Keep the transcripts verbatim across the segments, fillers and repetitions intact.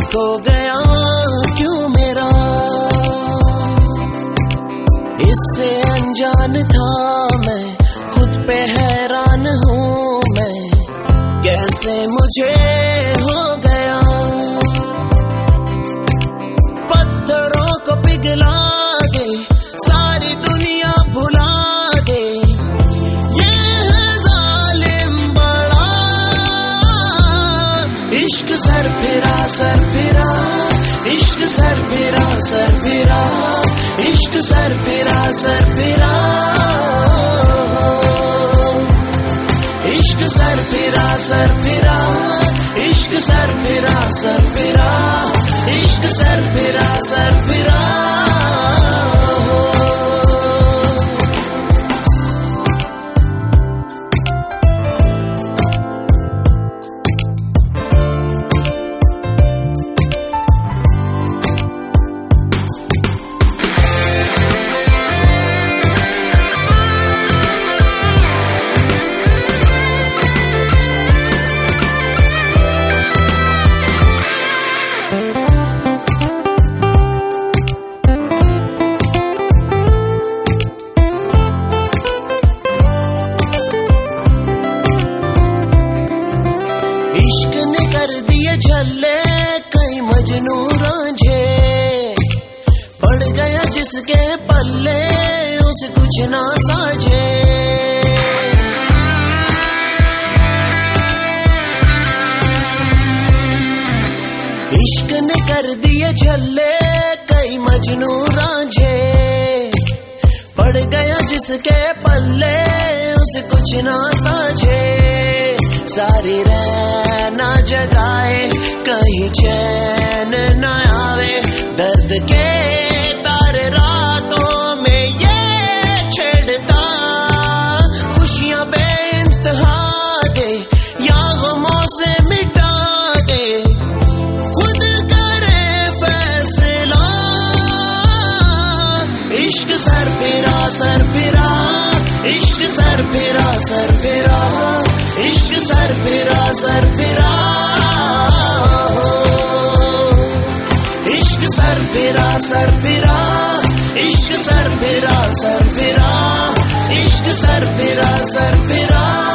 खो गया क्यों मेरा, इससे अनजान था मैं, खुद पे हैरान हूँ मैं, कैसे मुझे हो गया। पत्थरों को पिघला दे, सारी दुनिया भुला दे, ये है जालिम बड़ा। इश्क सर फिरा सर फिरा, इश्क सर फिरा सर फिरा, इश्क सर फिरा सर फिरा, इश्क सर फिरा सर फिरा, इश्क सर फिरा सर फिरा, इश्क सर फिरा सर फिरा। झल्ले कई मजनू रांझे, पड़ गया जिसके पल्ले उसे कुछ ना साझे। इश्क ने कर दिए झल्ले कई मजनू रांझे, पड़ गया जिसके पल्ले उसे कुछ ना साझे। सारी रहना जगाए कहीं चैन न आवे, दर्द के तारे रातों में ये छेड़ता, खुशियां बेइंतहा दे या गमों से मिटा दे, खुद करे फैसला। इश्क सर फिरा सर फिरा, इश्क सर फिरा सर फिरा, इश्क सर फिरा सर फिरा, इश्क सर फिरा सर फिरा, इश्क सर फिरा सर फिरा, इश्क सर फिरा सर फिरा।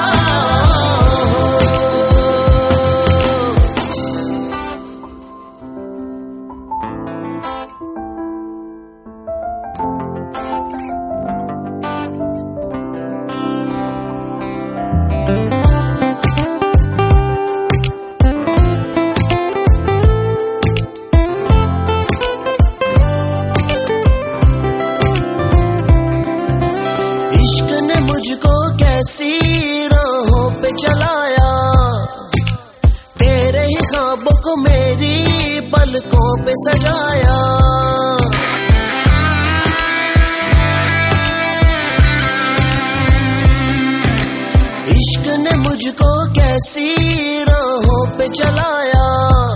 कैसी राहों पे चलाया, तेरे ही ख्वाबों को मेरी पलकों पे सजाया। इश्क ने मुझको कैसी राहों पे चलाया,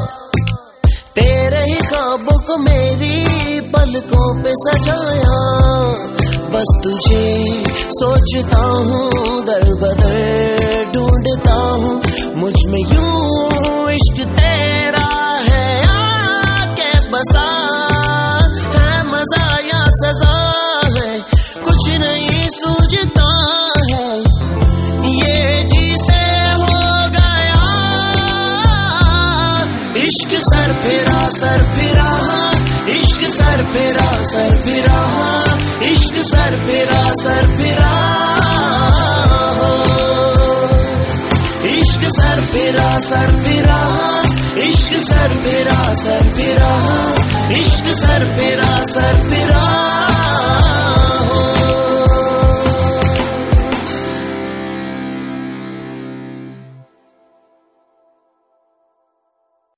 तेरे ही ख्वाबों को मेरी पलकों पे सजाया। बस तुझे सोचता हूँ, दर बदर ढूंढता हूँ, मुझ में यूं इश्क तेरा है आके बसा। है मजा या सजा है, कुछ नहीं सूझता है, ये जी से हो गया। इश्क सर फिरा सर फिरा, इश्क सर फिरा सर फिरा, इश्क सर फिरा सर फिरा, इश्क सर फिरा सर फिरा, इश्क सर फिरा सर फिरा।